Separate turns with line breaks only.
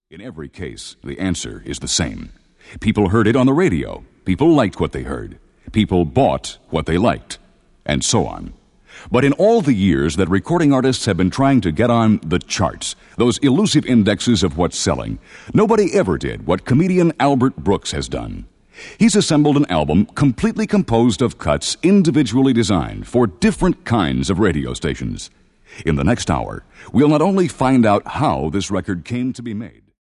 In every case, the answer is the same. People heard it on the radio. People liked what they heard. People bought what they liked. And so on. But in all the years that recording artists have been trying to get on the charts, those elusive indexes of what's selling, nobody ever did what comedian Albert Brooks has done. He's assembled an album completely composed of cuts individually designed for different kinds of radio stations. In the next hour, we'll not only find out how this record came to be made,